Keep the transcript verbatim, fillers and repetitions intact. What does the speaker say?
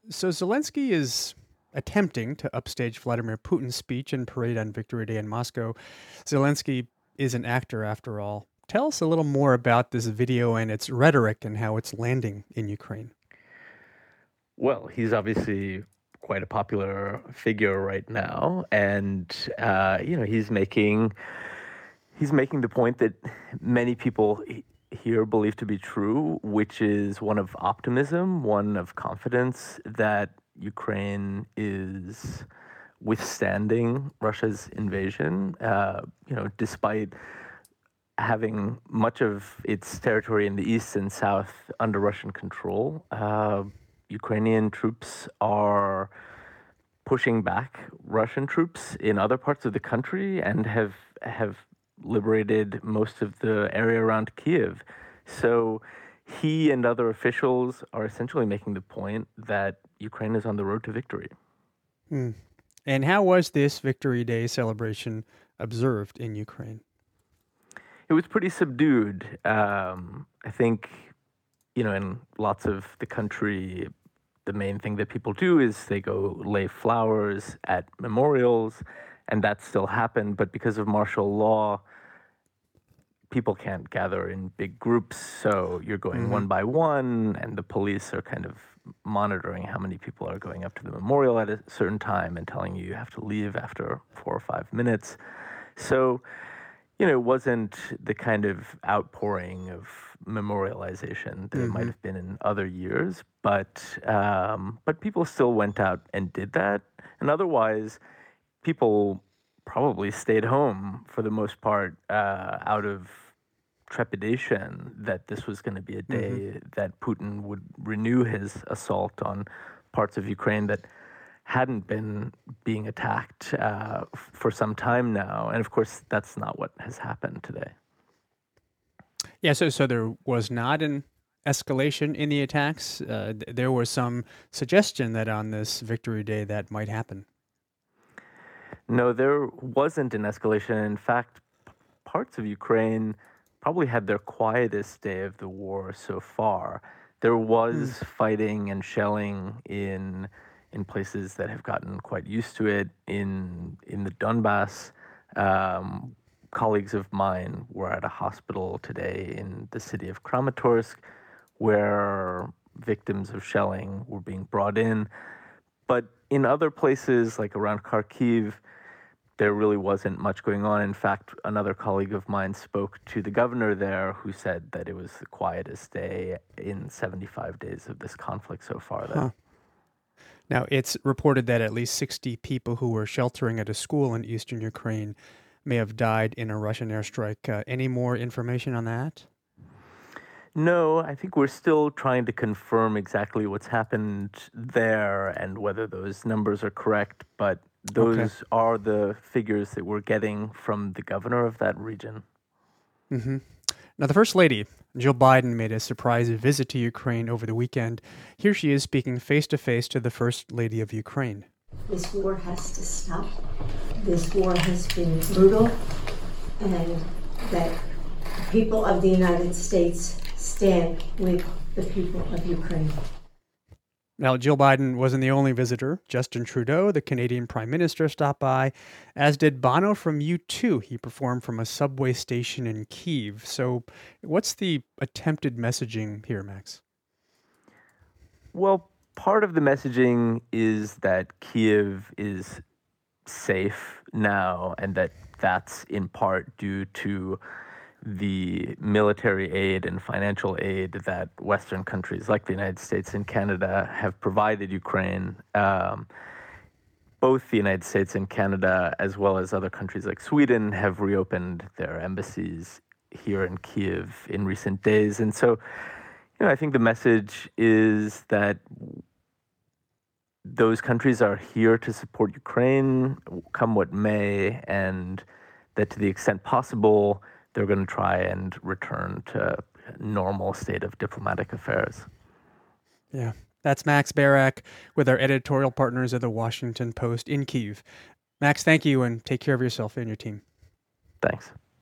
So Zelensky is attempting to upstage Vladimir Putin's speech and parade on Victory Day in Moscow. Zelensky is an actor after all. Tell us a little more about this video and its rhetoric and how it's landing in Ukraine. Well, he's obviously quite a popular figure right now, and uh, you know he's making he's making the point that many people he- here believe to be true, which is one of optimism, one of confidence that Ukraine is withstanding Russia's invasion. Uh, you know, despite having much of its territory in the east and south under Russian control, uh, Ukrainian troops are pushing back Russian troops in other parts of the country and have have liberated most of the area around Kiev. So he and other officials are essentially making the point that Ukraine is on the road to victory. Hmm. And how was this Victory Day celebration observed in Ukraine? It was pretty subdued. Um, I think, you know, in lots of the country, the main thing that people do is they go lay flowers at memorials, and that still happened. But because of martial law, people can't gather in big groups. So you're going Hmm. one by one, and the police are kind of monitoring how many people are going up to the memorial at a certain time and telling you you have to leave after four or five minutes. So you know, it wasn't the kind of outpouring of memorialization that it might Hmm. have been in other years, but um, but people still went out and did that, and otherwise, people probably stayed home for the most part, uh, out of trepidation that this was going to be a Hmm. day that Putin would renew his assault on parts of Ukraine that hadn't been being attacked uh, f- for some time now. And of course, that's not what has happened today. Yeah, so so there was not an escalation in the attacks. Uh, th- there was some suggestion that on this Victory Day that might happen. No, there wasn't an escalation. In fact, p- parts of Ukraine probably had their quietest day of the war so far. There Hmm. was fighting and shelling in in places that have gotten quite used to it. In in the Donbass, um, colleagues of mine were at a hospital today in the city of Kramatorsk, where victims of shelling were being brought in. But in other places, like around Kharkiv, there really wasn't much going on. In fact, another colleague of mine spoke to the governor there who said that it was the quietest day in seventy-five days of this conflict so far Huh. there. Now, it's reported that at least sixty people who were sheltering at a school in eastern Ukraine may have died in a Russian airstrike. Uh, any more information on that? No, I think we're still trying to confirm exactly what's happened there and whether those numbers are correct, but Okay. those are the figures that we're getting from the governor of that region. Hmm. Now, the First Lady, Jill Biden, made a surprise visit to Ukraine over the weekend. Here she is speaking face to face to the First Lady of Ukraine. This war has to stop. This war has been brutal, and that the people of the United States stand with the people of Ukraine. Now, Jill Biden wasn't the only visitor. Justin Trudeau, the Canadian Prime Minister, stopped by, as did Bono from U two. He performed from a subway station in Kyiv. So, what's the attempted messaging here, Max? Well, part of the messaging is that Kiev is safe now, and that that's in part due to the military aid and financial aid that Western countries like the United States and Canada have provided Ukraine. Um, both the United States and Canada, as well as other countries like Sweden, have reopened their embassies here in Kiev in recent days. And so, you know, I think the message is that those countries are here to support Ukraine, come what may, and that to the extent possible, they're going to try and return to normal state of diplomatic affairs. Yeah. That's Max Barak with our editorial partners at the Washington Post in Kyiv. Max, thank you and take care of yourself and your team. Thanks.